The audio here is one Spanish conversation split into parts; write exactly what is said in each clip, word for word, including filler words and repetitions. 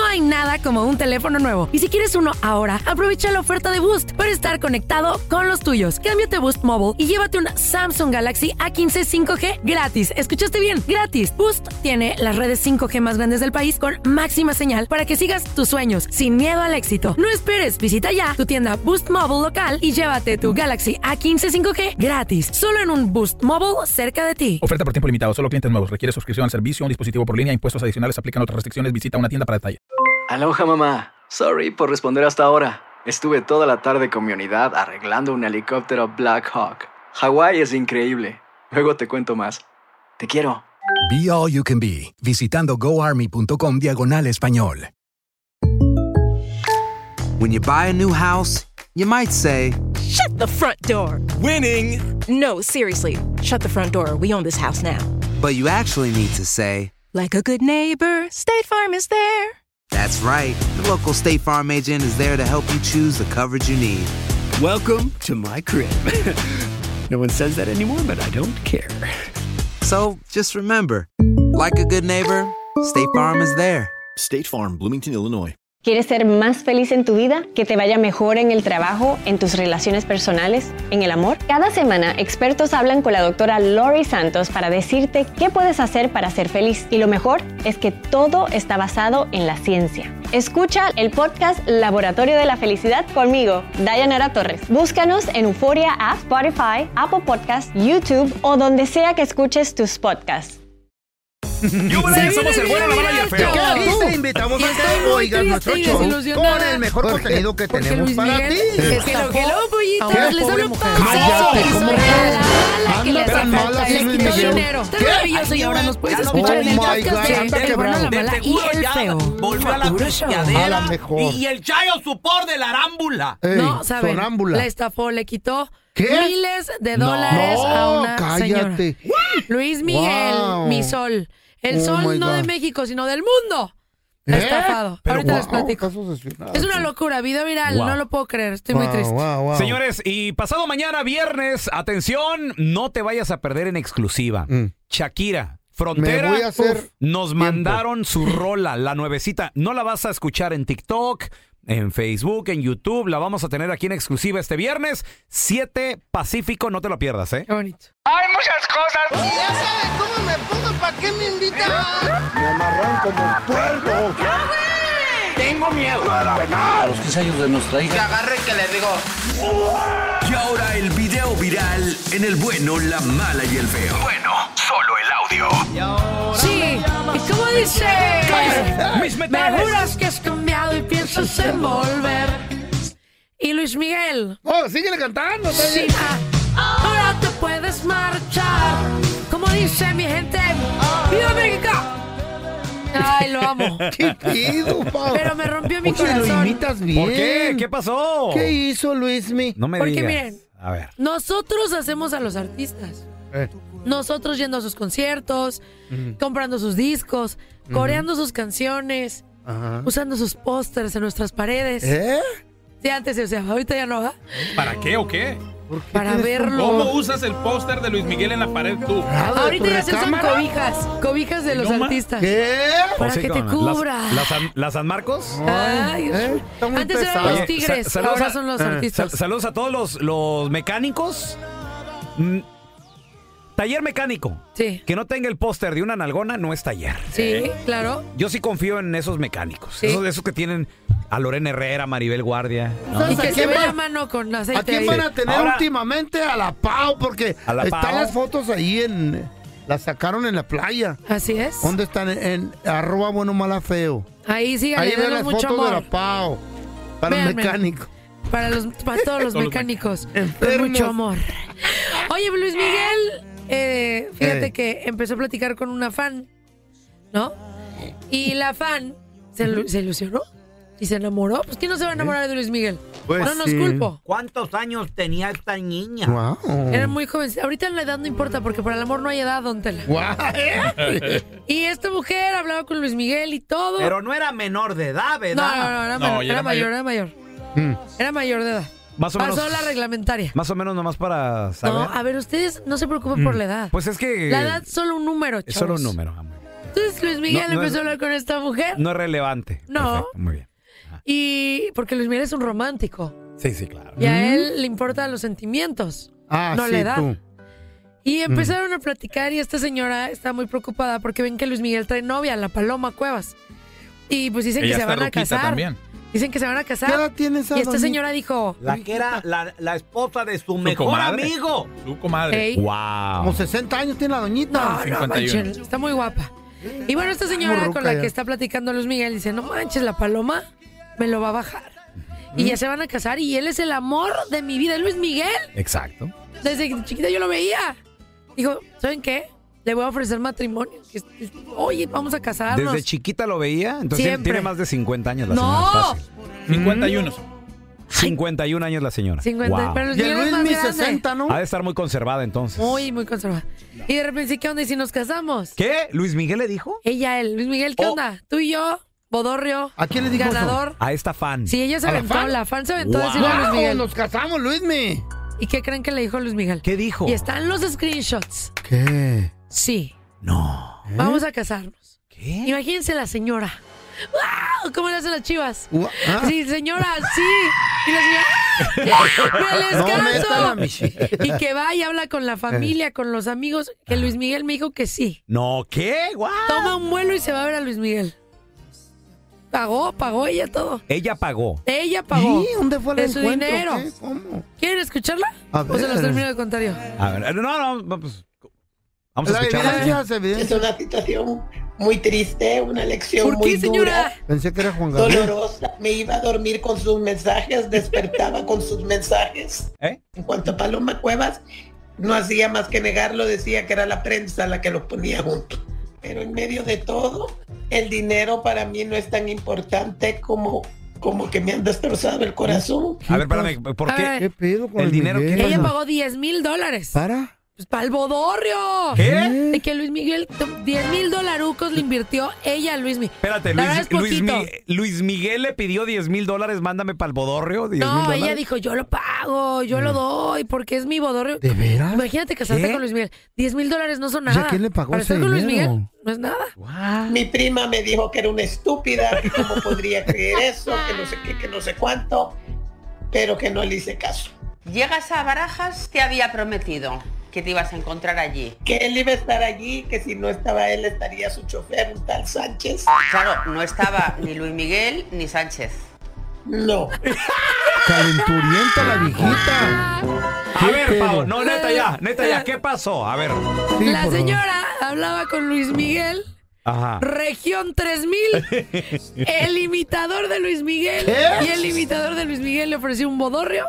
hay nada como un teléfono nuevo. Y si quieres uno ahora, aprovecha la oferta de Boost para estar conectado con los tuyos. Cámbiate a Boost Mobile y llévate un Samsung Galaxy A quince cinco G gratis. ¿Escuchaste bien? Gratis. Boost tiene las redes cinco G más grandes del país con máxima señal para que sigas tus sueños sin miedo al éxito. No esperes, visita ya tu tienda Boost Mobile local y llévate tu Galaxy A quince cinco G gratis. Solo en un Boost Mobile cerca de ti. Oferta por tiempo limitado. Solo clientes nuevos. Requiere suscripción al servicio, un dispositivo por línea, impuestos adicionales, aplican otras restricciones. Visita una tienda para detalle. Aloha, mamá. Sorry por responder hasta ahora. Estuve toda la tarde con mi unidad arreglando un helicóptero Black Hawk. Hawái es increíble. Luego te cuento más. Te quiero. Be All You Can Be, visitando goarmy.com diagonal español. When you buy a new house, you might say, "Shut the front door." Winning! No, seriously. Shut the front door. We own this house now. But you actually need to say, like a good neighbor, State Farm is there. That's right. The local State Farm agent is there to help you choose the coverage you need. Welcome to my crib. No one says that anymore, but I don't care. So, just remember, like a good neighbor, State Farm is there. State Farm, Bloomington, Illinois. ¿Quieres ser más feliz en tu vida? ¿Que te vaya mejor en el trabajo, en tus relaciones personales, en el amor? Cada semana, expertos hablan con la doctora Lori Santos para decirte qué puedes hacer para ser feliz. Y lo mejor es que todo está basado en la ciencia. Escucha el podcast Laboratorio de la Felicidad conmigo, Dayanara Torres. Búscanos en Euforia App, Spotify, Apple Podcasts, YouTube o donde sea que escuches tus podcasts. Yo, sí, somos el bueno, la mala y el feo. Aquí te invitamos a que oigas nuestro show con el mejor ¿Por contenido que Porque tenemos Luis para Miguel ti. es que lo que lo pollitos, les hablo Cállate, ¿cómo que les tan mala le así, Luis quitó Miguel? dinero. Está maravilloso y ahora nos puedes escuchar en el Oh, my podcast God, de El bueno, la mala y el feo. Volvió a la A friadera la mejor. y, y el chayo supor de la arámbula. Ey, No, ¿saben? sonámbula. La estafó, le quitó ¿Qué? miles de dólares No, a una cállate. señora. Luis Miguel, Wow. mi sol. El Oh, sol my no de God. México, sino del mundo. ¿Eh? Estafado. Pero Ahorita les wow, platico. casos desfinados. Es una locura, video viral, Wow. no lo puedo creer, estoy muy Wow, triste. wow, wow. Señores, y pasado mañana, viernes, atención, no te vayas a perder en exclusiva. Mm. Shakira, Frontera, Me voy a hacer uf, nos tiempo. mandaron su rola, la nuevecita. No la vas a escuchar en TikTok, en Facebook, en YouTube. La vamos a tener aquí en exclusiva este viernes, siete Pacífico, no te lo pierdas, ¿eh? Qué bonito. Hay muchas cosas. Y ya saben cómo me pongo, ¿para qué me invitan? Me amarran como puerco. Tengo miedo. A los quince años de nuestra hija. Que agarre que le digo. Y ahora el video viral en El bueno, la mala y el feo. Bueno, solo el audio. Sí, ¿y cómo dice? Mis Me metales. juras que has cambiado y piensas en volver. Y Luis Miguel. Oh, síguele cantando. está Sí, bien. ah, ahora te puedes marchar. Como dice mi gente, ¡viva México! Ay, lo amo. ¿Qué pido, pa? Pero me rompió mi Oye, lo corazón. imitas bien. ¿Por qué? ¿Qué pasó? ¿Qué hizo Luismi? No me Porque digas. miren. A ver. Nosotros hacemos a los artistas. Eh. Nosotros yendo a sus conciertos, comprando sus discos, coreando sus canciones, Ajá. usando sus pósters en nuestras paredes. ¿Eh? Sí, antes, o sea, ahorita ya no va. ¿Para qué o qué? Para verlo. ¿Cómo usas el póster de Luis Miguel en la pared tú? Ahorita ya se usan recámara? cobijas, cobijas de los No, ma. artistas. ¿Qué? Para ¿O sí, que te con las- cubra. ¿Las, San, las San Marcos? Ay, ¿Eh? Está muy antes eran pesado. los Oye, tigres, sa- saludos ahora a- son los eh, artistas. Sal- saludos a todos los, los mecánicos. Mm, taller mecánico. Sí, Que no tenga el póster de una nalgona no es taller. sí, claro. Yo sí confío en esos mecánicos. Sí. Esos, esos que tienen a Lorena Herrera, Maribel Guardia. ¿no? ¿Sabes Y que a se quién ve va- la mano con aceite ¿A quién ahí. van a tener Ahora- últimamente? A la Pau, porque ¿A la están Pau? las fotos ahí en... Las sacaron en la playa. Así es. ¿Dónde están? En, en arroba bueno mala feo. Ahí sí, Ahí ven denos las mucho fotos de amor. la Pau. Para el Véanme. mecánico. Para, los, para todos los Con los mecánicos. Con enfermos. mucho amor. Oye, Luis Miguel, eh, fíjate Eh. que empezó a platicar con una fan, ¿no? Y la fan se, ilu- se ilusionó y se enamoró. Pues ¿quién no se va a enamorar de Luis Miguel? Pues no nos sí. culpo. ¿Cuántos años tenía esta niña? Wow. Era muy joven. Ahorita la edad no importa porque para el amor no hay edad, don Tela. Wow. Y esta mujer hablaba con Luis Miguel y todo. Pero no era menor de edad, no, ¿verdad? no, no, era, No, menor, ya era era mayor, mayor. era mayor. Mm. Era mayor de edad. Más o Pasó menos. la reglamentaria. Más o menos nomás para No, saber. a ver, ustedes no se preocupen por la edad. Pues es que. La edad es solo un número, es solo un chavos. número, amor. Entonces Luis Miguel No, no empezó es- a hablar con esta mujer. No es relevante. No. Perfecto, muy bien. Y porque Luis Miguel es un romántico. Sí, sí, claro. Y a él le importan los sentimientos, Ah, no sí, la edad. tú. Y empezaron a platicar y esta señora está muy preocupada porque ven que Luis Miguel trae novia, la Paloma Cuevas. Y pues dicen Ella que se está van a ruquita casar. también. Dicen que se van a casar. ¿Qué edad tiene esa Y esta doñita? señora dijo... La que era la, la esposa de su, Su mejor comadre. amigo. Su comadre. Ey. Wow. Como sesenta años tiene la doñita. No, no cincuenta y uno. manches, está muy guapa. Y bueno, esta señora Muy ruca con la ya. que está platicando Luis Miguel dice, no manches, la Paloma me lo va a bajar. Y ya se van a casar y él es el amor de mi vida, Luis Miguel. Exacto. Desde chiquita yo lo veía. Dijo, ¿saben qué? Le voy a ofrecer matrimonio. Que- Oye, vamos a casarnos. Desde chiquita lo veía, entonces Siempre. tiene más de cincuenta años la No. señora. Fácil. cincuenta y uno. cincuenta y un años la señora. cincuenta, Wow. pero Luis Y el Miguel es Luis más mi grande. sesenta, ¿no? Ha de estar muy conservada entonces. Muy, muy conservada. Y de repente, ¿qué onda? ¿Y si nos casamos? ¿Qué? ¿Luis Miguel le dijo? Ella, él. Luis Miguel, ¿qué Oh. onda? Tú y yo, Bodorrio. ¿A quién le dijo eso? Ganador. A esta fan. Sí, ella se ¿A la aventó, fan? la fan se aventó a Wow. decirle a Luis ¡Wow! Miguel. Nos casamos, Luismi. ¿Y qué creen que le dijo Luis Miguel? ¿Qué dijo? Y están los screenshots. ¿Qué? Sí, No. vamos a casarnos. ¿Qué? Imagínense la señora. ¡Wow! ¿Cómo le hacen las chivas? Ua- ah. Sí, señora, sí. Y la señora, ¡me les No caso! metan a mi chica. Y que va y habla con la familia, con los amigos, que Luis Miguel me dijo que sí. No, ¿qué? Guau. Toma un vuelo y se va a ver a Luis Miguel. Pagó, pagó ella todo. Ella pagó. Ella pagó. ¿Y dónde fue el de su encuentro? dinero. ¿Qué? ¿Cómo? ¿Quieren escucharla? A ¿O se los ver. termino de contar yo? A ver, no, no, pues, vamos a La escucharla. evidencia es Es evidente. una situación muy triste, una lección ¿Por muy qué, señora? dura, Pensé que era Juan Gabriel. dolorosa. Me iba a dormir con sus mensajes, despertaba con sus mensajes. ¿Eh? En cuanto a Paloma Cuevas, no hacía más que negarlo, decía que era la prensa la que los ponía juntos. Pero en medio de todo, el dinero para mí no es tan importante como, como que me han destrozado el corazón. A ver, espérame, ¿por A qué? ver. ¿Qué pedo con El el dinero Miguel? que- Ella pagó diez mil dólares. ¿Para? Pues para el bodorrio. ¿Qué? De que Luis Miguel, diez mil dolarucos le invirtió ella a Luis Miguel. Espérate, La Luis, verdad es Luis, poquito. Mi- Luis Miguel le pidió diez mil dólares, mándame para el bodorrio. diez mil No, dólares. ella dijo, yo lo pago, yo lo doy, porque es mi bodorrio. ¿De veras? Imagínate casarte ¿Qué? con Luis Miguel. diez mil dólares no son O sea, nada. ¿quién le pagó Para ese estar con Luis dinero? Miguel no es nada. Mi prima me dijo que era una estúpida, que cómo podría creer eso, que no sé qué, que no sé cuánto, pero que no le hice caso. Llegas a Barajas, te había prometido que te ibas a encontrar allí. Que él iba a estar allí, que si no estaba él estaría su chofer, un tal Sánchez. Claro, no estaba ni Luis Miguel ni Sánchez. No. Calenturienta la viejita. A ver, pedo? Pau, no, neta ya, neta ya, ¿qué pasó? A ver. Sí, La por señora hablaba con Luis Miguel, Ajá. región tres mil, el imitador de Luis Miguel, ¿Qué? y el imitador de Luis Miguel le ofreció un bodorrio,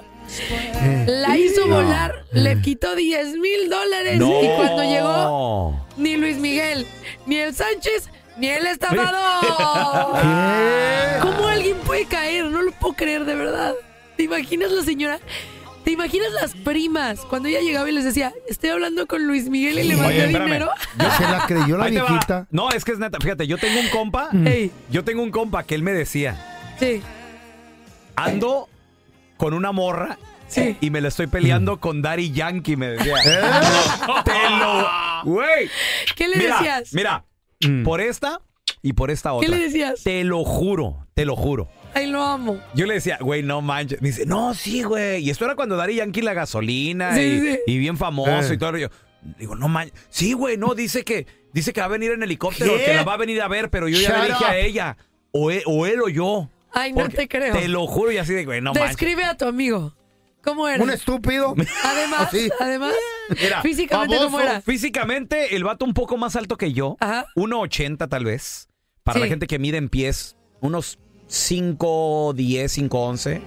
Eh. la hizo No. volar, le quitó diez mil dólares, No. y cuando llegó, ni Luis Miguel, ni el Sánchez, ni el estafador. ¿Qué? ¿Cómo alguien puede caer? No lo puedo creer, de verdad. ¿Te imaginas la señora? ¿Te imaginas las primas? Cuando ella llegaba y les decía, estoy hablando con Luis Miguel y le mandé Oye, espérame. dinero. Se la creyó la Ahí te va. viejita. No, es que es neta. Fíjate, yo tengo un compa. Ey, Yo tengo un compa que él me decía, sí. ando con una morra Sí. y me la estoy peleando con Daddy Yankee, me decía. ¿Eh? Te lo... Güey. ¿Qué le Mira, decías? Mira, por esta y por esta otra. ¿Qué le decías? Te lo juro, te lo juro. Ay, lo amo. Yo le decía, güey, no manches. Me dice, no, sí, güey. Y esto era cuando Daddy Yankee la gasolina Sí, y, sí. y bien famoso Eh. y todo. Yo digo, no manches. Sí, güey, no, dice que dice que va a venir en helicóptero, ¿Qué? que la va a venir a ver, pero yo ya Shut le dije up. a ella, o él, o él o yo. Ay, no Porque te creo. Te lo juro y así de, güey, no manches. Describe a tu amigo. ¿Cómo era? Un estúpido. Además, Así. además, Mira, físicamente, ¿cómo baboso. era? Físicamente, el vato un poco más alto que yo. Ajá. uno ochenta tal vez. Para Sí. la gente que mide en pies, unos cinco diez, cinco once.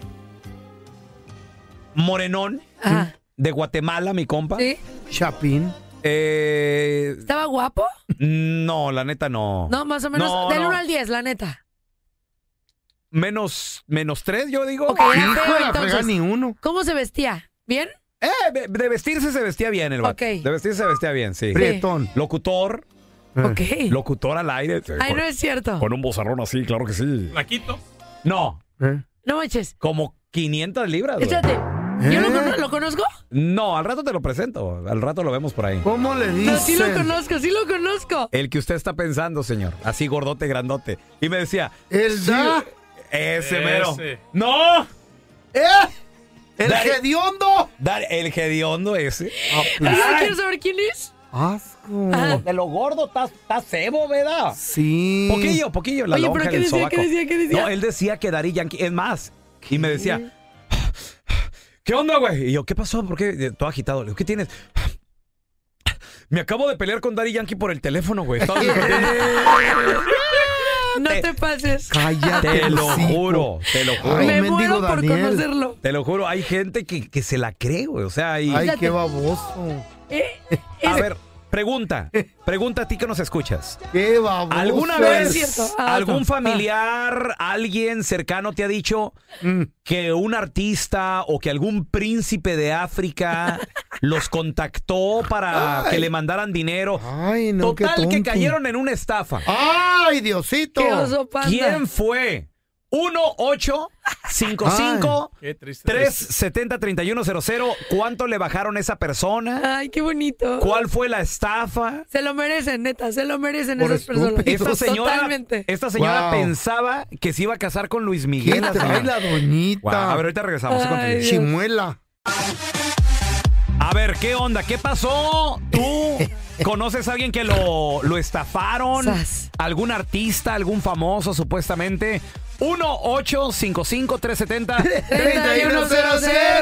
Morenón. Ajá. De Guatemala, mi compa. ¿Sí? Chapín. Eh, ¿Estaba guapo? no, la neta no. No, más o menos. No, del no. uno al diez, la neta. Menos, menos tres, yo digo. Ok, era Hijo feo, de la entonces. frega, ni uno. ¿Cómo se vestía? ¿Bien? Eh, de- de vestirse se vestía bien el vato. Ok. De vestirse se vestía bien, sí. Prietón. Locutor. Ok. Locutor al aire. Ay, no es cierto. Con un bozarrón así, claro que sí. Flaquito. No, ¿Eh? No manches. como quinientas libras, güey. Échate. ¿Yo lo, cono- lo conozco? No, al rato te lo presento. Al rato lo vemos por ahí. ¿Cómo le dicen? No, sí lo conozco, sí lo conozco. El que usted está pensando, señor. Así gordote, grandote. Y me decía... ¿El sí, da? Ese mero. Ese. ¡No! ¿Eh? ¿El Dale. hediondo? Dale, el hediondo ese. ¿Ah, ¿Quieres saber quién es? Asco. De lo gordo está cebo, ¿verdad? Sí. Poquillo, poquillo. La Oye, lonja pero ¿qué del decía, sobaco. qué decía, qué decía? No, él decía que Daddy Yankee... Es más, y me decía... ¿Qué onda, güey? Y yo, ¿qué pasó? ¿Por qué? Todo agitado. Le digo, ¿qué tienes? Me acabo de pelear con Daddy Yankee por el teléfono, güey. Estaba discutiendo. No te pases. Cállate. Te lo hocico. juro, te lo juro. Ay, Me mendigo muero por Daniel. conocerlo. Te lo juro, hay gente que, que se la cree, güey. O sea, hay... Ay, qué baboso. Eh, A es- ver, pregunta. Pregunta a ti que nos escuchas. Qué baboso. ¿Alguna No vez es cierto. Ah, algún no. familiar, alguien cercano te ha dicho Mm. que un artista o que algún príncipe de África los contactó para Ay. que le mandaran dinero? Ay, no, qué Total que tonto. cayeron en una estafa. Ay, Diosito. Qué oso panda. ¿Quién fue? uno ocho cinco cinco Qué triste. tres siete cero tres uno cero cero. ¿Cuánto le bajaron a esa persona? Ay, qué bonito. ¿Cuál fue la estafa? Se lo merecen, neta, se lo merecen Por esas personas. estúpidos. Esta señora, Totalmente. esta señora Wow. pensaba que se iba a casar con Luis ¿Qué Miguel. la trae señora. la doñita? Wow, a ver, ahorita regresamos. Ay, continúa. Dios. Chimuela. A ver, ¿qué onda? ¿Qué pasó? ¿Tú conoces a alguien que lo, lo estafaron? Sas. ¿Algún artista, algún famoso supuestamente? uno ocho cinco cinco tres siete cero treinta y uno cero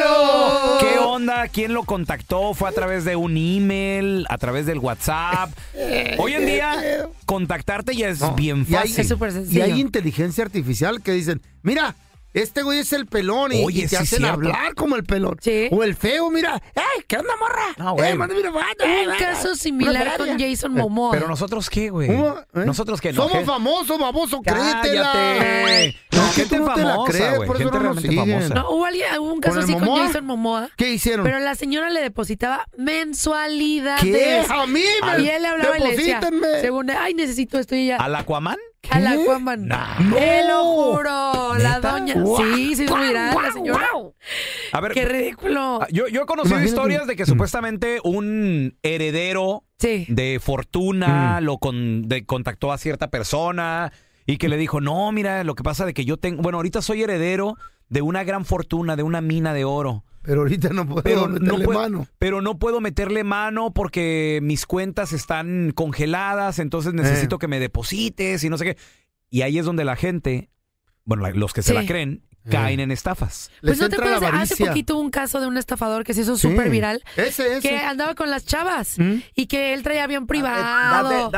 cero. ¿Qué onda? ¿Quién lo contactó? ¿Fue a través de un email? ¿A través del WhatsApp? Hoy en día, contactarte ya es No, bien y hay- fácil. Es súper Y sencillo. hay inteligencia artificial que dicen, mira, este güey es el pelón y, Oye, y te sí, hacen cierto. hablar como el pelón. Sí. O el feo, mira, ¡ay, qué onda, morra! No, güey. Eh, mándame una foto, eh, Un eh, caso eh, similar una con feria. Jason Momoa. Pero nosotros qué, güey. ¿Cómo? ¿Eh? Nosotros qué, no. Somos ¿Qué? famosos, baboso, créetela. Cállate. No, Es que gente tú no te la famosa, crees, güey. por eso Gente no nos realmente siguen. famosa. No, hubo, alguien, hubo un caso ¿Con el así con Momoa? Jason Momoa. ¿Qué hicieron? Pero la señora le depositaba mensualidades. ¿Qué? A mí me Y él le hablaba y le decía, deposítenme. según, ay, necesito esto y ella. ¿Al Aquaman? A la Aquaman. Te lo juro, la ¿Neta? doña. Guau, Sí, sí, es guau, viral, la guau, señora. guau. A ver, Qué ridículo. Ah, Yo, yo he conocido Imagínate. historias de que supuestamente un heredero Sí. de fortuna lo con, de, contactó a cierta persona y que le dijo, no, mira, lo que pasa de que yo tengo, bueno, ahorita soy heredero de una gran fortuna, de una mina de oro. Pero ahorita no puedo Pero meterle no, puedo, mano. pero no puedo meterle mano porque mis cuentas están congeladas, entonces necesito Eh. que me deposites y no sé qué. Y ahí es donde la gente, bueno, la- los que se Sí. la creen, caen en estafas. Pues Les no te entra la puedes. Hace avaricia. poquito hubo un caso de un estafador que se hizo Sí. súper viral. Ese, ese. Que andaba con las chavas ¿Mm? y que él traía avión privado.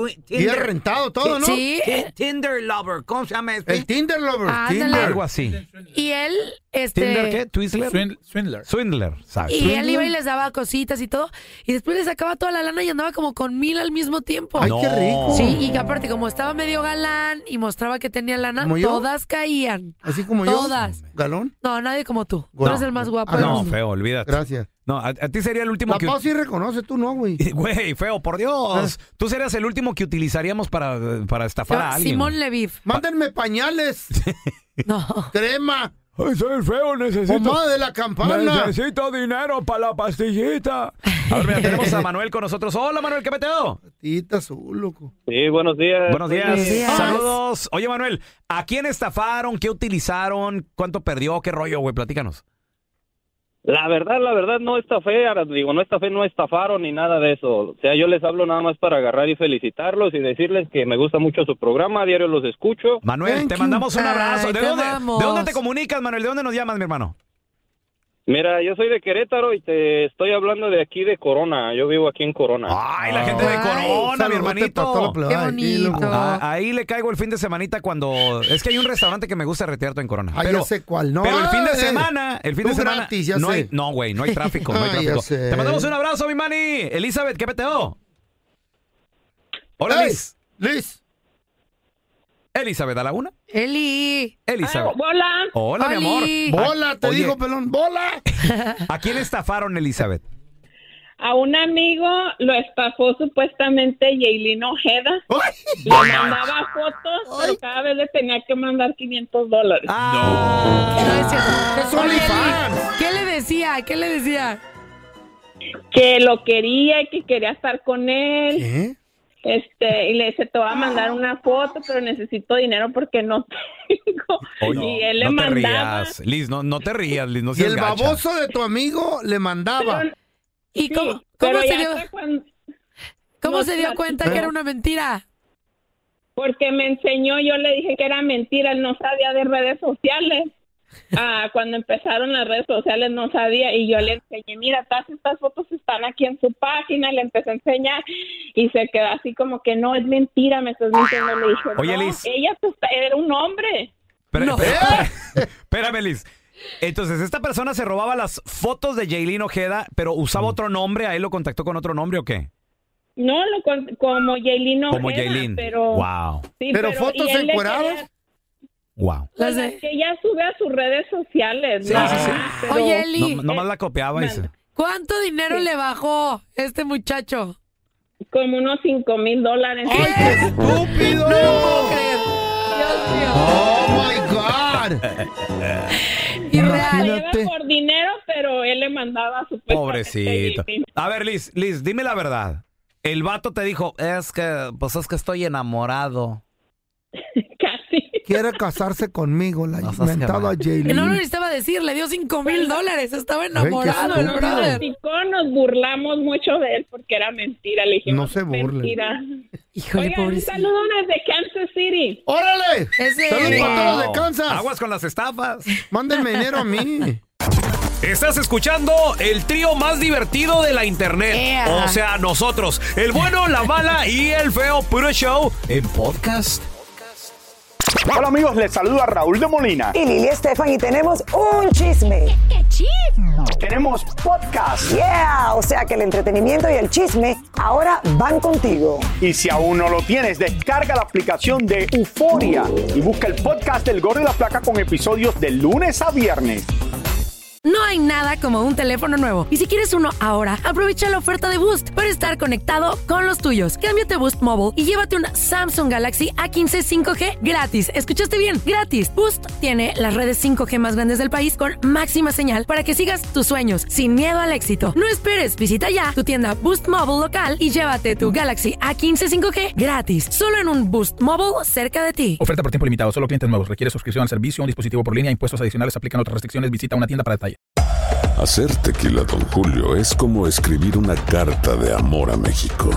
Y es rentado todo, ¿no? Sí. Ti- Tinder Lover, ¿cómo se llama este? El Tinder Lover. Ándale. Tinder. Algo así. Y él, este. ¿Tinder qué? ¿Twizzler? Swindler. Swindler. Swindler, ¿sabes? Y él iba y les daba cositas y todo. Y después le sacaba toda la lana y andaba como con mil al mismo tiempo. Ay, No. qué rico. Sí, y que aparte, como estaba medio galán y mostraba que tenía lana, ¿Como yo? todas caían. Así como yo. Todas. ¿Galón? No, nadie como tú. Tú No. eres el más guapo Ah, del No, mundo. feo, olvídate. Gracias. No, a, a ti sería el último que... Papá sí reconoce, tú no, güey. Güey, feo, por Dios. Tú serías el último que utilizaríamos para, para estafar a alguien. Simón güey. Leviv. Mándenme pañales, No. crema, Ay, soy feo, necesito... pomada de la campana. Necesito dinero para la pastillita. A ver, mira, tenemos a Manuel con nosotros. Hola, Manuel, ¿qué peteo? Tita azul, loco. Sí, buenos días. Buenos días. Buenos días. Saludos. Oye, Manuel, ¿a quién estafaron? ¿Qué utilizaron? ¿Cuánto perdió? ¿Qué rollo, güey? Platícanos. La verdad, la verdad, no estafé, ahora digo, no estafé, no estafaron ni nada de eso. O sea, yo les hablo nada más para agarrar y felicitarlos y decirles que me gusta mucho su programa, a diario los escucho. Manuel, Thank te you. mandamos un abrazo. Ay, ¿De te dónde, amamos. ¿De dónde te comunicas, Manuel? ¿De dónde nos llamas, mi hermano? Mira, yo soy de Querétaro y te estoy hablando de aquí de Corona, yo vivo aquí en Corona. Ay, la gente de Ay, Corona, mi Saludote para toda la hermanito. plebe. Qué Ay, bonito. loco. Ah, ahí le caigo el fin de semanita cuando... Es que hay un restaurante que me gusta retearto en Corona. Ay, pero, ya sé cuál, ¿no? Pero el fin de Ay, semana, el fin de tú semana... gratis, ya no, sé. hay, no, güey, no hay tráfico, no hay Ay, ya tráfico. sé. Te mandamos un abrazo, mi mani. Elizabeth, ¿qué peteo? Hola, Ey, Liz. Liz. Elizabeth, ¿a la una? Eli. Elizabeth. Hola. Hola, mi amor. Oli. Bola, te Oye, digo, pelón. Bola. ¿a quién estafaron, Elizabeth? A un amigo lo estafó supuestamente Yailin Ojeda. Ay, Le mandaba fotos, pero cada vez le tenía que mandar quinientos dólares. Ah, No es cierto. es Oye, OnlyFans. Eli, ¿qué le decía? ¿Qué le decía? Que lo quería y que quería estar con él. ¿Qué? Este, y le dice, te voy a mandar una foto, pero necesito dinero porque no tengo. Oye, y él le no te mandaba. rías, Liz, no, no te rías, Liz, no Y seas el gacha. baboso de tu amigo le mandaba. Pero- ¿Y Sí, cómo, pero cómo se ya dio, hasta cuando- cómo no se dio sé, cuenta que era una mentira? Porque me enseñó, yo le dije que era mentira, él no sabía de redes sociales. Ah, cuando empezaron las redes sociales no sabía y yo le enseñé, mira, todas estas fotos están aquí en su página, le empecé a enseñar y se quedó así como que no, es mentira, me estás mintiendo. Le dije, Oye, no, Liz. ella pues, era un hombre. Espera- No. espera- Espérame, Liz. Entonces, esta persona se robaba las fotos de Yailin Ojeda, pero usaba otro nombre, ¿a él lo contactó con otro nombre o qué? No, lo con- como Yailin Ojeda, Como Yailin. pero... Wow. sí, ¿Pero fotos y él le encueradas? quería- Wow. Pues Las de- las que ella sube a sus redes sociales, Sí, ¿no? sí, sí. Pero- Oye, Eli, No, nomás la copiaba y se... ¿cuánto dinero Sí. le bajó este muchacho? como unos cinco mil dólares. ¡Ay, qué estúpido! No lo puedo creer. Dios mío. ¡Oh, my God! Irreal. La lleva por dinero, pero él le mandaba su Pobrecito. A ver, Liz, Liz, dime la verdad. El vato te dijo, es que, pues es que estoy enamorado. Casi. Quiere casarse conmigo, la No seas mentada que Jaylin. No lo necesitaba decir, le dio cinco mil dólares. Estaba enamorado qué el estúpido. brother. Platicó, nos burlamos mucho de él porque era mentira. Le dijimos, No se burlen. mentira. Híjole, Oigan, un pobrecito. saludo desde Kansas City. ¡Órale! Ese- ¡Saludos para todos Wow. de Kansas! Aguas con las estafas. Mándenme dinero a mí. Estás escuchando el trío más divertido de la internet. Ea. O sea, nosotros, el bueno, la mala y el feo puro show en podcast. Hola amigos, les saluda Raúl de Molina. Y Lili Estefan y tenemos un chisme. ¡Qué chisme! Tenemos podcast. Yeah, o sea que el entretenimiento y el chisme ahora van contigo. Y si aún no lo tienes, descarga la aplicación de Euforia y busca el podcast del Gordo y la Flaca con episodios de lunes a viernes. No hay nada como un teléfono nuevo. Y si quieres uno ahora, aprovecha la oferta de Boost para estar conectado con los tuyos. Cámbiate a Boost Mobile y llévate un Samsung Galaxy A quince cinco G gratis. ¿Escuchaste bien? Gratis. Boost tiene las redes cinco G más grandes del país con máxima señal para que sigas tus sueños sin miedo al éxito. No esperes, visita ya tu tienda Boost Mobile local y llévate tu Galaxy A quince cinco G gratis. Solo en un Boost Mobile cerca de ti. Oferta por tiempo limitado. Solo clientes nuevos. Requiere suscripción al servicio, un dispositivo por línea. Impuestos adicionales. Aplican otras restricciones. Visita una tienda para detalle. Hacer tequila Don Julio es como escribir una carta de amor a México.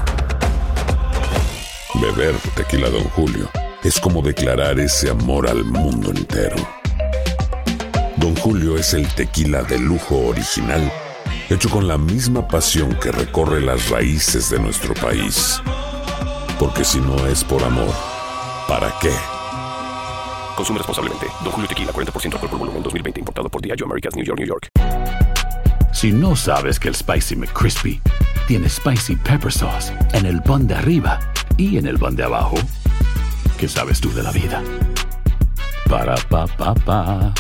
Beber tequila Don Julio es como declarar ese amor al mundo entero. Don Julio es el tequila de lujo original, hecho con la misma pasión que recorre las raíces de nuestro país. Porque si no es por amor, ¿para qué? Consume responsablemente. Don Julio Tequila, cuarenta por ciento alcohol por volumen, dos mil veinte. Importado por Diageo Americas, New York, New York. Si no sabes que el Spicy McCrispy tiene Spicy Pepper Sauce en el pan de arriba y en el pan de abajo, ¿qué sabes tú de la vida? Para, pa, pa, pa.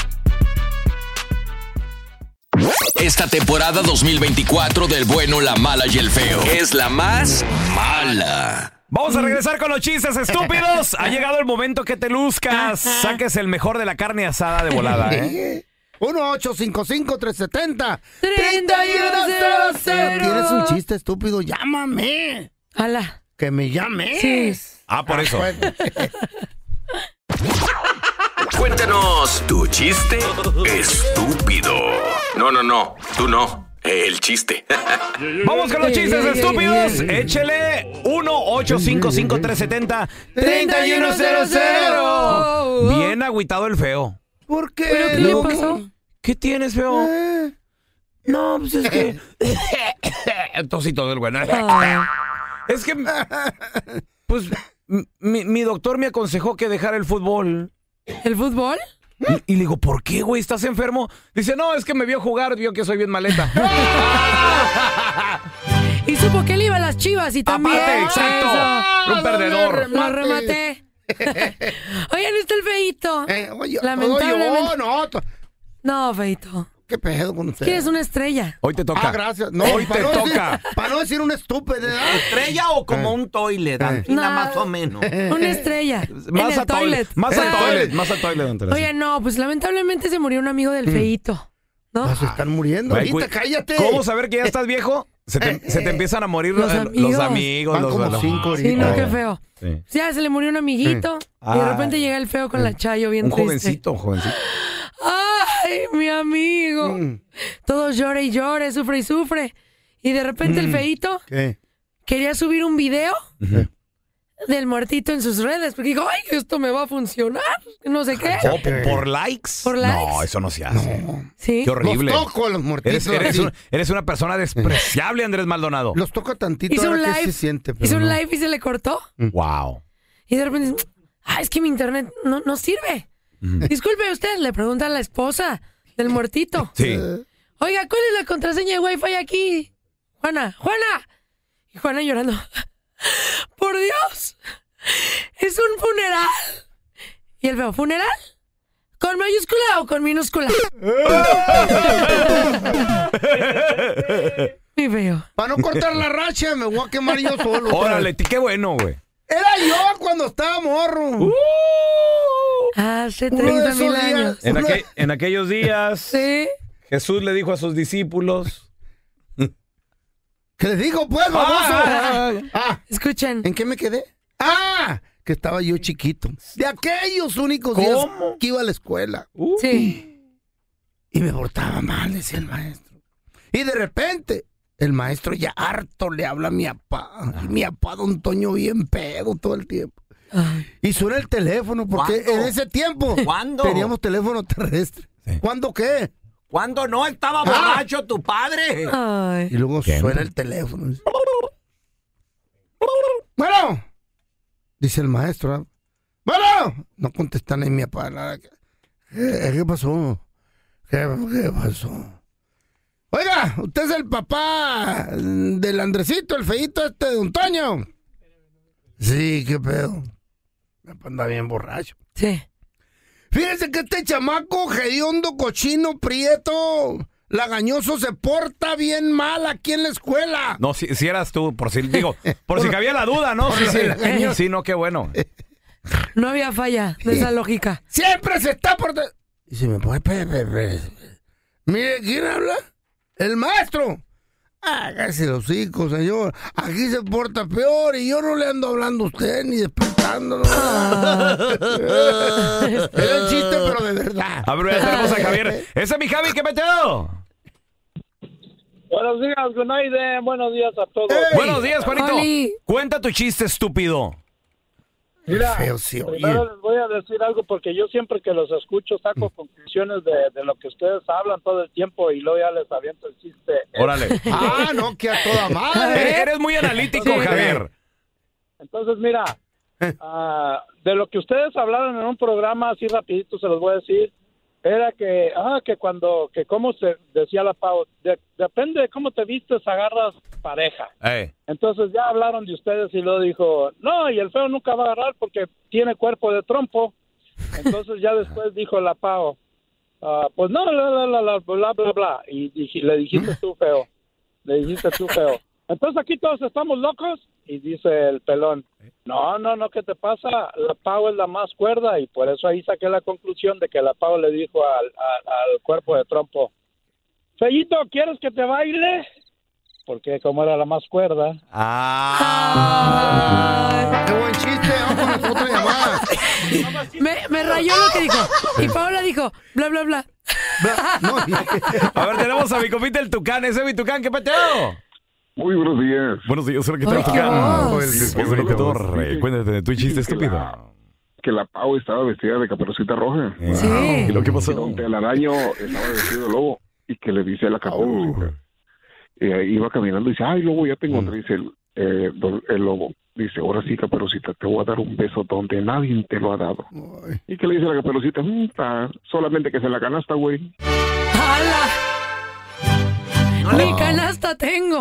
Esta temporada dos mil veinticuatro del bueno, la mala y el feo es la más mala. Vamos a regresar con los chistes estúpidos. Ha llegado el momento que te luzcas. Saques el mejor de la carne asada de volada, ¿eh? uno ocho cinco cinco, tres siete cero, treinta y uno cero cero. ¿Tienes un chiste estúpido? ¡Llámame! Ala. ¡Que me llames! Sí. Ah, por eso. Cuéntanos tu chiste estúpido. No, no, no, tú no. El chiste. Vamos con los chistes estúpidos. Échele uno ocho cinco cinco, tres siete cero, treinta y uno cero cero. Bien agüitado el feo. ¿Por qué? ¿Pero qué le pasó? ¿Qué tienes, feo? Eh. No, pues es que... Tosito del bueno. Ah. Es que... Pues mi, mi doctor me aconsejó que dejara el fútbol. ¿El fútbol? Y, y le digo, ¿por qué, güey? ¿Estás enfermo? Dice, no, es que me vio jugar, vio que soy bien maleta. Y supo que él iba a las Chivas y también. Aparte, exacto. Era un perdedor. Lo rematé. Oigan, está el feíto. Eh, oye, Lamentablemente. oye, oh, no. No, feíto. ¿Qué pedo con usted? ¿Quieres una estrella? Hoy te toca. Ah, gracias. No, Hoy para te no toca. Decir, para no decir una estúpida. ¿Estrella o como Eh. un toilet? Eh. Antina, No. más o menos. Una estrella. Más en a el toilet. Más Eh. a toilet. Más a toilet, don Teresa. Oye, no, pues lamentablemente se murió un amigo del feíto. ¿no? Ah, se están muriendo. Güey, Ahorita, güey, cállate. ¿Cómo saber que ya estás viejo? Se te, se te empiezan a morir los, Los los amigos. amigos. Van los, como los- cinco ahorita. Sí, no, qué feo. Sí. Ya se le murió un amiguito. Y de repente Ay. llega el feo con la chayo bien Un triste. jovencito, un jovencito. ¡Ay, mi amigo! Mm. Todos llore y llore, sufre y sufre. Y de repente el Mm. feíto ¿Qué? quería subir un video Ujú. del muertito en sus redes. Porque dijo, ¡ay, esto me va a funcionar! No sé qué. Oh, ¿por, por likes? ¿Por likes? No, eso no se hace. Sí. Qué horrible. Los toco a los muertitos. Eres, eres, así. un- eres una persona despreciable, Andrés Maldonado. Los toco tantito. Hizo un ahora que live. se siente. pero Hizo un no. live y se le cortó. Wow. Y de repente, ¡ah, es que mi internet no, no sirve! Disculpe usted, le pregunta a la esposa del muertito. Sí. Oiga, ¿cuál es la contraseña de Wi-Fi aquí? Juana, Juana. Y Juana llorando. ¡Por Dios! ¡Es un funeral! Y el feo, ¿funeral? ¿Con mayúscula o con minúscula? Mi feo. Para no cortar la racha, me voy a quemar yo solo. Órale, ti, qué bueno, güey. Era yo cuando estaba morro. Hace Uno de treinta esos mil días. años. En, aquel- en aquellos días, Sí. Jesús le dijo a sus discípulos. ¿Qué les digo, pues, baboso? Ah, Ah, Escuchen. ¿en qué me quedé? Ah, que estaba yo chiquito. De aquellos únicos días ¿Cómo? que iba a la escuela. Sí. Y me portaba mal, decía el maestro. Y de repente, el maestro ya harto le habla a mi papá. Y mi papá, don Toño, bien pedo todo el tiempo. Ay. Y suena el teléfono, porque ¿Cuándo? en ese tiempo ¿Cuándo? teníamos teléfono terrestre. Sí. ¿Cuándo qué? ¿Cuándo no estaba borracho tu padre? Ay. Y luego ¿Qué? suena el teléfono. Bueno, dice el maestro. ¿eh? Bueno, no contestan ni mi papá nada. ¿Qué, qué pasó? ¿Qué, ¿Qué pasó? Oiga, usted es el papá del Andresito, el feíto este de Don Toño. Sí, qué pedo. Mi papá anda bien borracho. Sí. Fíjense que este chamaco, hediondo, cochino, prieto, lagañoso, se porta bien mal aquí en la escuela. No, si, si eras tú, por si digo, por si cabía la duda, ¿no? Por Sí, lo sí. de la- Sí, no, qué bueno. No había falla de esa lógica. Siempre se está portando. Y se me pone, pe, pe, pe. Mire, ¿quién habla? El maestro. Hágase los hijos, señor. Aquí se porta peor y yo no le ando hablando a usted ni despertándolo. Era el chiste, pero de verdad. A ver, ya tenemos a Javier. Ese es mi Javi, ¿qué metido? Buenos días, Gunaide. Buenos días a todos. Ey. Buenos días, Juanito. Oli. Cuenta tu chiste, estúpido. Mira, Feo se oye. primero les voy a decir algo porque yo siempre que los escucho saco conclusiones de, de lo que ustedes hablan todo el tiempo y luego ya les aviento el chiste. Órale. Ah, no, que a toda madre. Eres muy analítico, Sí. Javier. Entonces, mira, ah, de lo que ustedes hablaron en un programa, así rapidito se los voy a decir, era que, ah, que cuando, que cómo se decía la Pau, de- depende de cómo te vistes, agarras pareja. Ey. Entonces ya hablaron de ustedes y luego dijo, no, y el feo nunca va a agarrar porque tiene cuerpo de trompo. Entonces ya después dijo la Pau, ah, pues no, la, la, la, la, bla, bla, bla. Y dije- le dijiste tú, feo. Le dijiste tú, feo. Entonces aquí todos estamos locos. Y dice el pelón, no, no, no, ¿qué te pasa? La Pau es la más cuerda. Y por eso ahí saqué la conclusión de que la Pau le dijo al, al, al cuerpo de trompo, Fellito, ¿quieres que te baile? Porque como era la más cuerda. Ah. Qué buen chiste, vamos con otra llamada. Me, me rayó lo que dijo. Y Paola dijo, bla, bla, bla. No, A ver, tenemos a mi compita el Tucán. Ese es mi Tucán, ¿qué peteo? Muy buenos días. Buenos días, ¿qué tal, Ay, qué Tucán? voz. Es el locutor. Cuéntate de tu chiste, estúpido. Que la Pau estaba vestida de Caperucita Roja. Sí. ¿Y lo que pasó? Don Telaraño estaba vestido de lobo y que le dice a la Caperucita. Eh, iba caminando y dice, ay, lobo, ya te encontré. Dice el, eh, don- el lobo. Dice, ahora sí, Caperucita, te voy a dar un beso donde nadie te lo ha dado. ¿Y qué le dice la Caperucita? "Mm, ta, solamente que se la canasta, güey. ¡Hala! ¡Mi canasta tengo!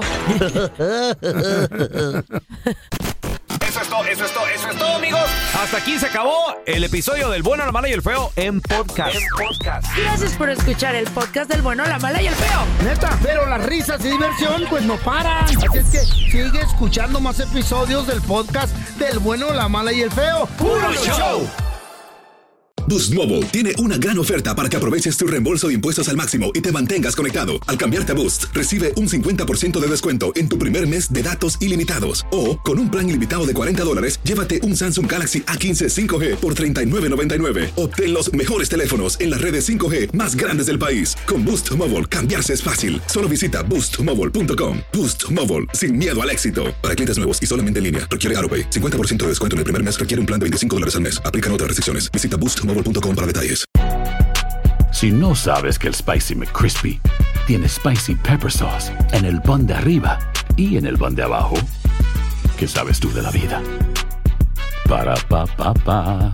Eso es todo, eso es todo, eso es todo, amigos. Hasta aquí se acabó el episodio del Bueno, la Mala y el Feo en podcast. En podcast. Gracias por escuchar el podcast del bueno, la mala y el feo. Neta, pero las risas y diversión pues no paran. Así es que sigue escuchando más episodios del podcast del bueno, la mala y el feo. ¡Puro show! Boost Mobile tiene una gran oferta para que aproveches tu reembolso de impuestos al máximo y te mantengas conectado. Al cambiarte a Boost, recibe un cincuenta por ciento de descuento en tu primer mes de datos ilimitados. O, con un plan ilimitado de cuarenta dólares, llévate un Samsung Galaxy A quince cinco G por treinta y nueve noventa y nueve. Obtén los mejores teléfonos en las redes cinco G más grandes del país. Con Boost Mobile, cambiarse es fácil. Solo visita boost mobile punto com. Boost Mobile, sin miedo al éxito. Para clientes nuevos y solamente en línea, requiere AutoPay. cincuenta por ciento de descuento en el primer mes requiere un plan de veinticinco dólares al mes. Aplican otras restricciones. Visita boost mobile punto com para detalles. Si no sabes que el Spicy McCrispy tiene Spicy Pepper Sauce en el pan de arriba y en el pan de abajo, ¿qué sabes tú de la vida? Para, pa, pa, pa.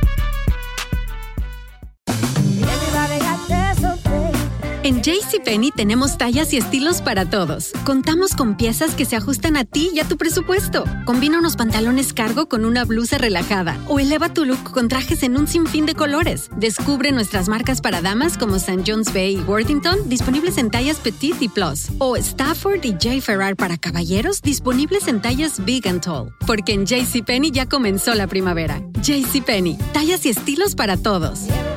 En JCPenney tenemos tallas y estilos para todos. Contamos con piezas que se ajustan a ti y a tu presupuesto. Combina unos pantalones cargo con una blusa relajada o eleva tu look con trajes en un sinfín de colores. Descubre nuestras marcas para damas como Saint John's Bay y Worthington, disponibles en tallas Petite y Plus. O Stafford y J. Ferrar para caballeros, disponibles en tallas Big and Tall. Porque en JCPenney ya comenzó la primavera. JCPenney, tallas y estilos para todos.